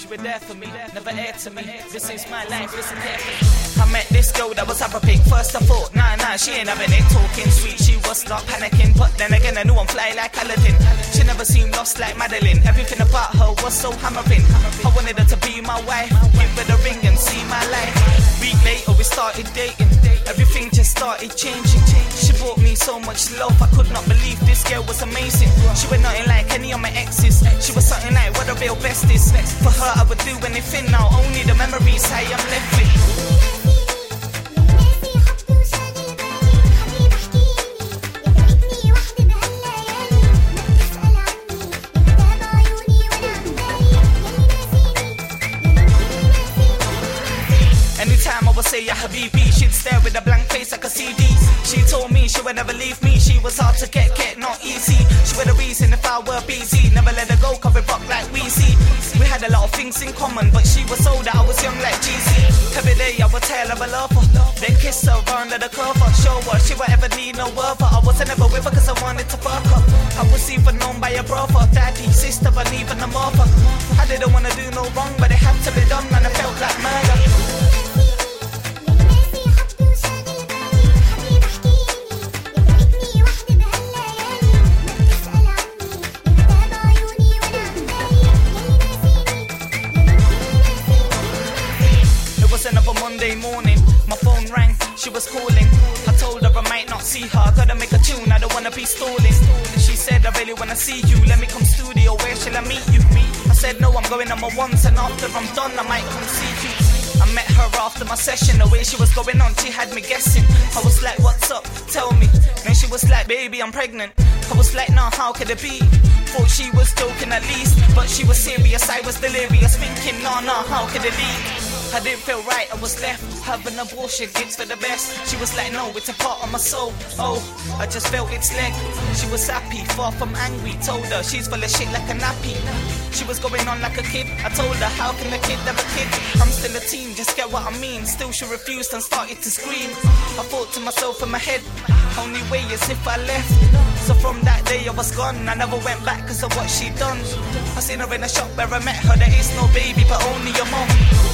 She was there for me, never aired to me. This is my life, listen carefully. I met this girl that was up a pig. First I thought, nah, she ain't having it. Talking sweet, she was not panicking. But then again, I knew I'm fly like Aladdin. She never seemed lost like Madeline. Everything about her was so hammering. I wanted her to be my wife, give her the ring and see my life. Week later we started dating. Everything just started changing. She brought me so much love, I could not believe this girl was amazing. She was nothing like any of my exes. She was something like what the real best is. For her I would do anything now, only the memories I am left with. Anytime I would say ya habibi, she'd stare with a blank face like a CD. She told me she would never leave me. She was hard to get, not easy. She was the reason if I were busy. Never let her go, cover it up like Weezy. We had a lot of things in common, but she was older, I was young like GC. Every day I would tell her I love her, then kiss her under the cover. Show her she would ever need no other. I wasn't ever with her cause I wanted to fuck her. I was even known by her brother, daddy, sister, and even a mother. I didn't wanna do no wrong, but it had to be done and I felt like murder. Another Monday morning, my phone rang, she was calling. I told her I might not see her, gotta make a tune, I don't wanna be stalling. She said I really wanna see you, let me come studio, where shall I meet you? I said no, I'm going on my once, and after I'm done I might come see you. I met her after my session, the way she was going on, she had me guessing. I was like, what's up, tell me. Then she was like, baby, I'm pregnant. I was like, nah, how could it be? Thought she was joking at least, but she was serious, I was delirious, thinking, nah, how could it be? I didn't feel right, I was left having abortion, it's for the best. She was like, no, it's a part of my soul. Oh, I just felt its leg. She was happy, far from angry. Told her she's full of shit like a nappy. She was going on like a kid. I told her, how can a kid have a kid? I'm still a teen, just get what I mean. Still she refused and started to scream. I thought to myself in my head, only way is if I left. So from that day I was gone, I never went back cause of what she done. I seen her in a shop where I met her, there is no baby but only your mom.